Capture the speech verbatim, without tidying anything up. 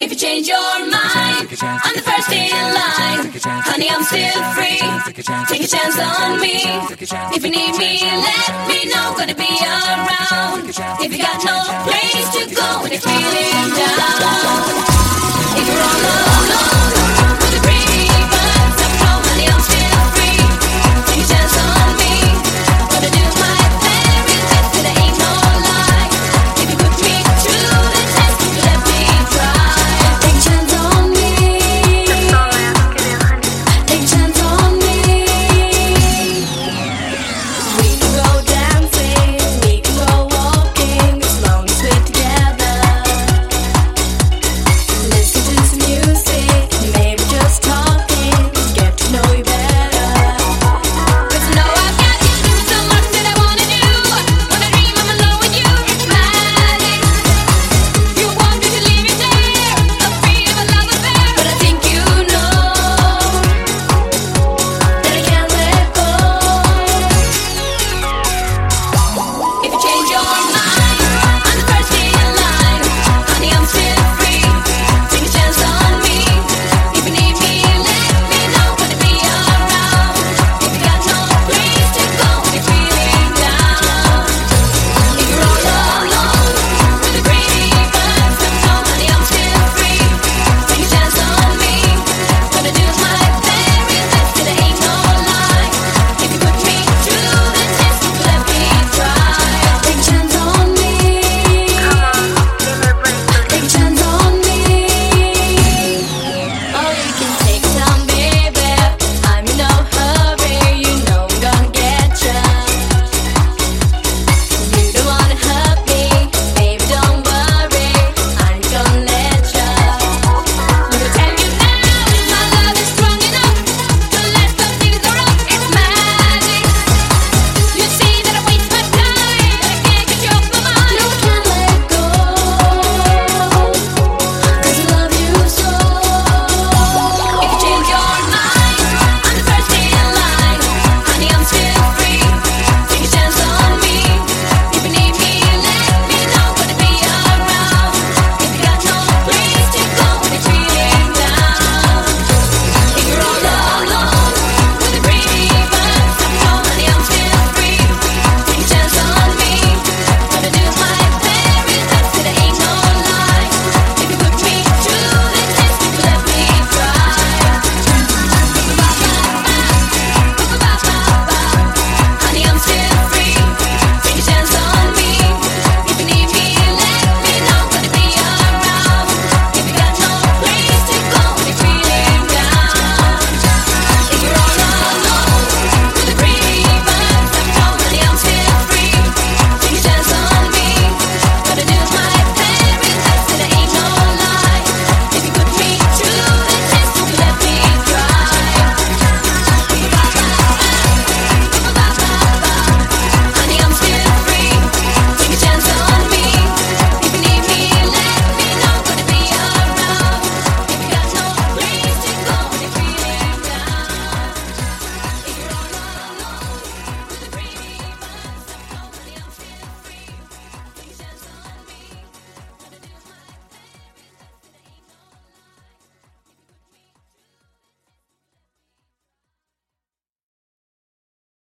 If you change your mind, I'm the first in line. Honey, I'm still free. Take a chance on me. If you need me, let me know. Gonna be around. If you got no place to go when you're feeling down.